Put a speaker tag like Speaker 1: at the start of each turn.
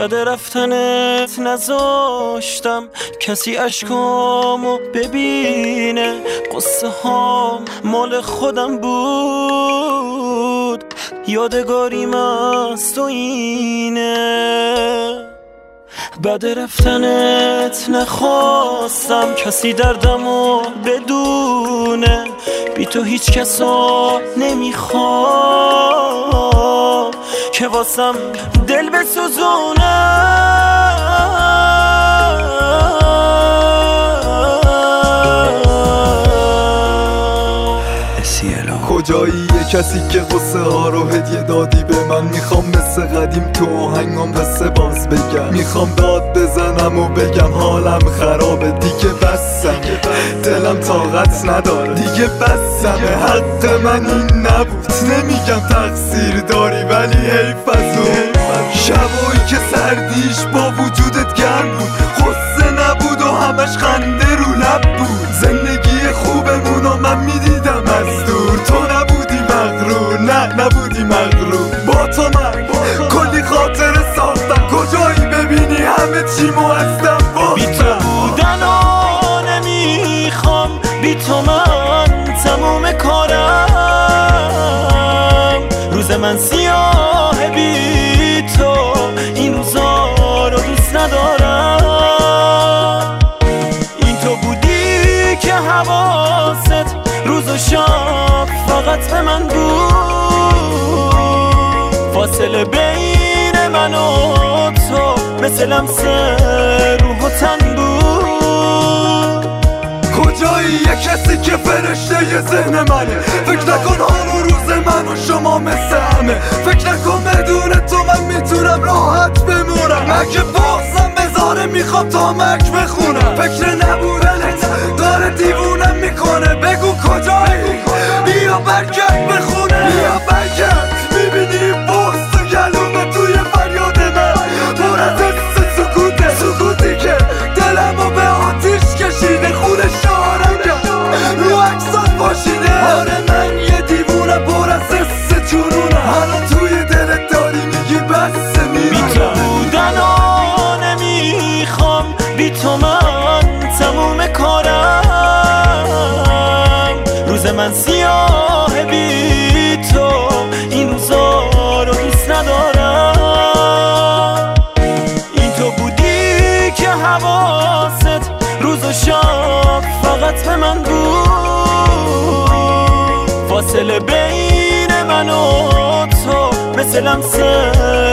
Speaker 1: بعد رفتنت نذاشتم کسی اشکامو ببینه، قصه هام مال خودم بود، یادگاریم از تو اینه. بعد رفتنت نخواستم کسی دردمو بدونه، بی تو هیچ کسا نمیخوام که واسم دل بسوزونه.
Speaker 2: کجایی یه کسی که قصه ها رو هدیه دادی به من؟ میخوام مثل قدیم تو آهنگام قصه باز بگم، میخوام داد بزنم و بگم حالم خرابه دیگه، بسم دلم طاقت نداره دیگه، بسمه حق من این نبود. نمیگم تقصیر داری ولی حیف از اون شبایی که سردیش با وجودت گرم بود، قصه نبود و همش خنده رو لب بود. زندگی خوبمون و من میدیدم از دور، تو نبودی مغرور، نه نبودی مغرور. با تو من کلی خاطره ساختم، کجایی ببینی همه چیمو هستم
Speaker 1: بی تو بودن و نمیخوام، بی تو من تموم کارم. روز من سیاه بی تو، این روزا رو دوست ندارم. این تو بودی که حواست روز و شب فقط به من بود، فاصله بین من و تو مثل لمس روح و تن بود.
Speaker 2: کجایی یه کسی که فرشته ی ذهن منه؟ فکر نکن حال و روز من و شما مثل همه، فکر نکن بدون تو من میتونم راحت بمونم. اگه بغضم بذاره میخوام تا مرگ بخونم، فکر نبودنت داره دیوونم میکنه. بگو کجایی؟ بیا برگرد بخونه، بیا برگرد. میبینی بغض تو گلومه توی فریاد من، پر از حس سکوته، سکوتی که دلمو به آتیش کشیده، خون شارم کرد رو عکسات باشیده. آره من یه دیوونه پر از حس جنونه، حالا توی دلت داری میگی بس میمونم.
Speaker 1: بی تو بودن و نمیخوام، بی تو من تموم کارم. روز من سیاه بی تو، این روزا رو دوست ندارم. این تو بودی که حواست روز و شب فقط به من بود، فاصله بین من و تو مثل لمس